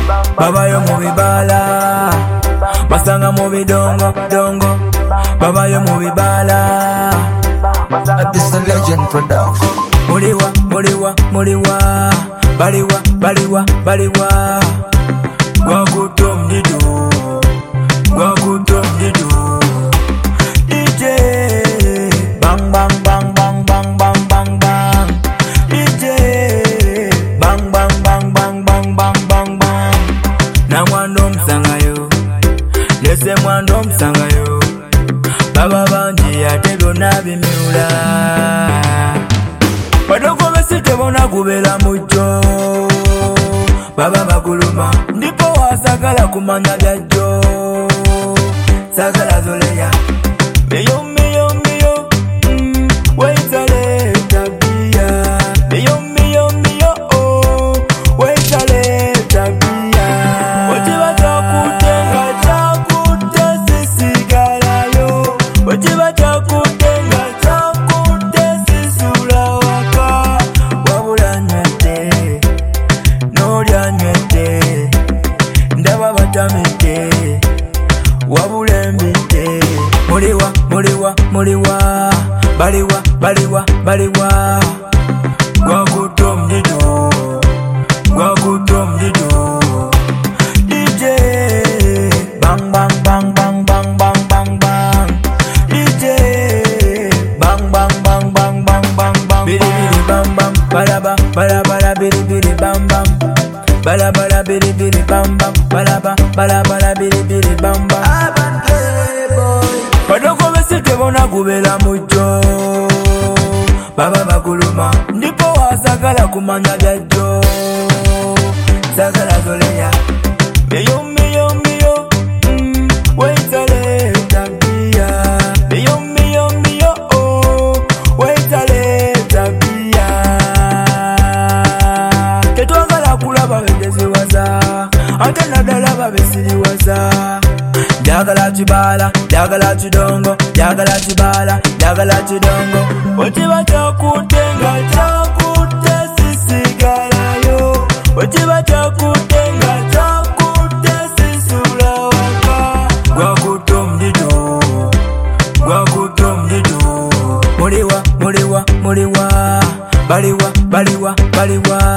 babayo mu bibala, basanga mu bidongo dongo, babayo mu bibala. This a legend production. Muliwa, muliwa, muliwa, baliwa, baliwa, baliwa. Gwakutom didu, gwakutom didu. DJ, bang bang bang bang bang bang bang bang. DJ, bang bang bang bang bang bang bang bang. Na mwando msangayo, lese mwando msangayo. Baba banji ate byonna bimiula. Badogo besi tebona kubera mujo, baba bakuluma ndipo wasagala kumanya byajjo. Sagala zoleya meyo meyo meyo, waitale tabia. Meyo meyo meyo, waitale tabia. Wachiba chakutenga chakute sisigalayo, wachiba chakutenga chakute sisula waka. Wabula nywete nolya nywete, ndaba batamete wabula embite. Muliwa, muliwa, muliwa, baliwa, baliwa, baliwa. Gwakutom didu, gwakutom didu. DJ, bang bang bang bang bang bang bang bang. DJ, bang bang bang bang bang bang bang. Biri biri bam bam, balaba balaba biri biri bam bam. Balaba biri biri bam bam, balaba balaba biri biri bam bam. Badogo besi tebona kubera mujo, baba bakuluma ndipo wasagala kumanya byajjo. Sagala zoleya meyo meyo meyo, waitale tabia. Meyo meyo meyo, waitale tabia. Tetwagala kulaba begeziwaza, ate naddala babesiriwaza. Jagala chibala, jagala chidongo, jagala chibala, jagala chidongo. Wachiba chakutenga chakute sisigalayo, wachiba chakutenga chakute sisula waka. Gwakutom didu, gwakutom didu. Muliwa, muliwa, muliwa, baliwa, baliwa, baliwa.